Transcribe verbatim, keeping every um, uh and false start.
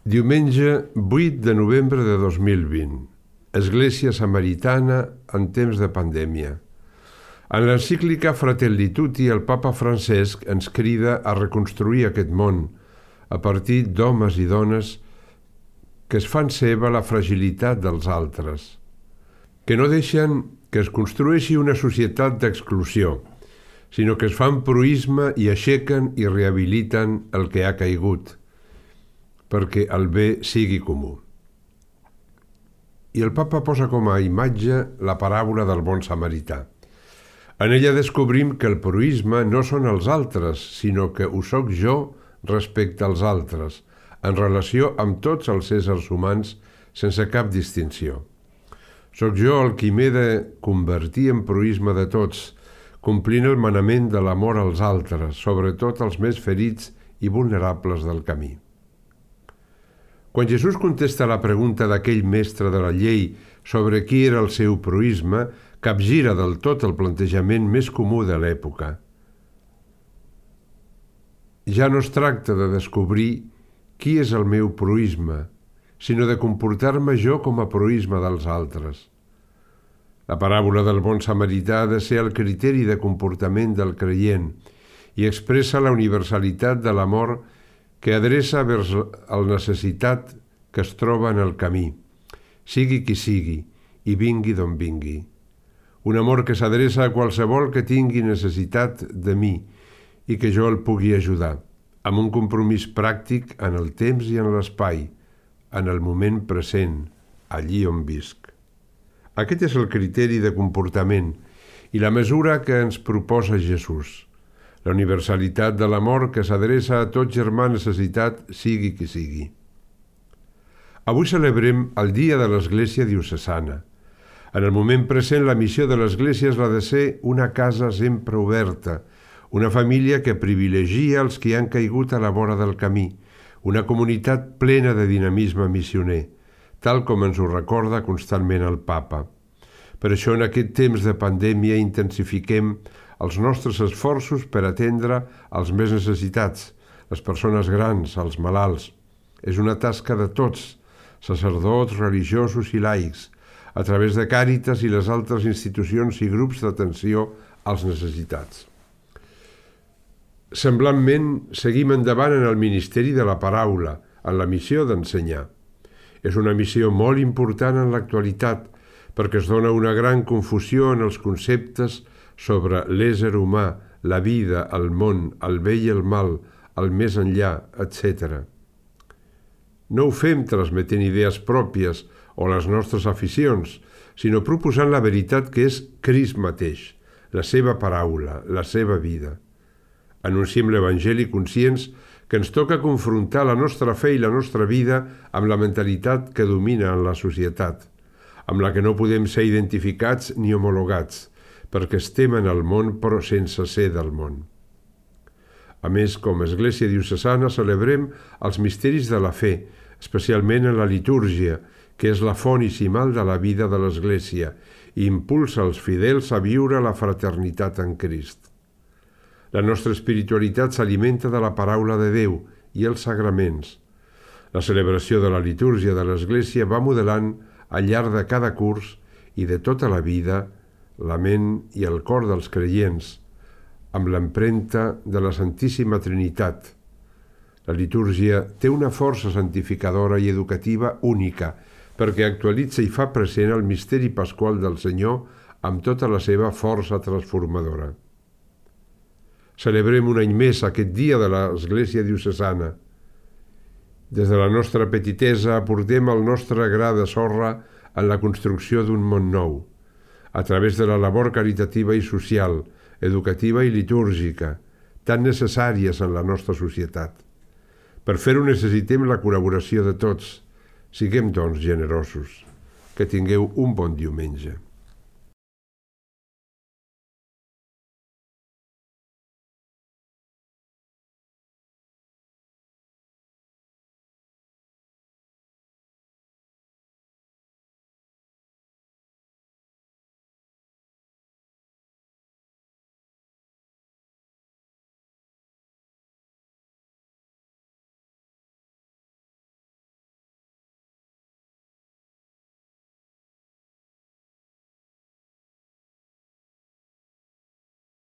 Diumenge vuit de novembre de dos mil vint. Església Samaritana en temps de pandèmia. En l'encíclica Fratelli Tutti, el papa Francesc ens crida a reconstruir aquest món a partir d'homes i dones que es fan seva la fragilitat dels altres, que no deixen que es construeixi una societat d'exclusió, sinó que es fan proïsme i aixequen i rehabiliten el que ha caigut, perquè el bé sigui comú. I el papa posa com a imatge la paràbola del bon samarità. En ella descobrim que el proïsme no són els altres, sinó que ho soc jo respecte als altres, en relació amb tots els éssers humans sense cap distinció. Soc jo el qui m'he de convertir en proïsme de tots, complint el manament de l'amor als altres, sobretot els més ferits i vulnerables del camí. Quan Jesús contesta la pregunta d'aquell mestre de la llei sobre qui era el seu proïsme, capgira del tot el plantejament més comú de l'època. Ja no es tracta de descobrir qui és el meu proïsme, sinó de comportar-me jo com a proïsme dels altres. La paràbola del bon samarità ha de ser el criteri de comportament del creient i expressa la universalitat de l'amor que adreça vers el necessitat que es troba en el camí, sigui qui sigui i vingui d'on vingui. Un amor que s'adreça a qualsevol que tingui necessitat de mi i que jo el pugui ajudar, amb un compromís pràctic en el temps i en l'espai, en el moment present, allí on visc. Aquest és el criteri de comportament i la mesura que ens proposa Jesús, la universalitat de l'amor que s'adreça a tot germà necessitat, sigui qui sigui. Avui celebrem el dia de l'Església Diocesana. En el moment present, la missió de l'Església és la de ser una casa sempre oberta, una família que privilegia els que han caigut a la vora del camí, una comunitat plena de dinamisme missioner, tal com ens ho recorda constantment el Papa. Per això, en aquest temps de pandèmia, intensifiquem els nostres esforços per atendre els més necessitats, les persones grans, els malalts. És una tasca de tots, sacerdots, religiosos i laics, a través de Càritas i les altres institucions i grups d'atenció als necessitats. Semblantment, seguim endavant en el ministeri de la paraula, en la missió d'ensenyar. És una missió molt important en l'actualitat, perquè es dona una gran confusió en els conceptes sobre l'ésser humà, la vida, el món, el bé i el mal, el més enllà, etcètera. No ho fem transmetent idees pròpies o les nostres aficions, sinó proposant la veritat que és Crist mateix, la seva paraula, la seva vida. Anunciem l'Evangeli conscients que ens toca confrontar la nostra fe i la nostra vida amb la mentalitat que domina en la societat, amb la que no podem ser identificats ni homologats, perquè estem en el món però sense ser del món. A més, com a Església Diocesana celebrem els misteris de la fe, especialment en la litúrgia, que és la font i cimal de la vida de l'Església i impulsa els fidels a viure la fraternitat en Crist. La nostra espiritualitat s'alimenta de la paraula de Déu i els sagraments. La celebració de la litúrgia de l'Església va modelant al llarg de cada curs i de tota la vida la ment i el cor dels creients, amb l'empremta de la Santíssima Trinitat. La litúrgia té una força santificadora i educativa única, perquè actualitza i fa present el misteri pasqual del Senyor amb tota la seva força transformadora. Celebrem un any més aquest dia de l'Església Diocesana. Des de la nostra petitesa aportem el nostre gra de sorra en la construcció d'un món nou, a través de la labor caritativa i social, educativa i litúrgica, tan necessàries en la nostra societat. Per fer-ho necessitem la col·laboració de tots. Siguem, doncs, generosos. Que tingueu un bon diumenge.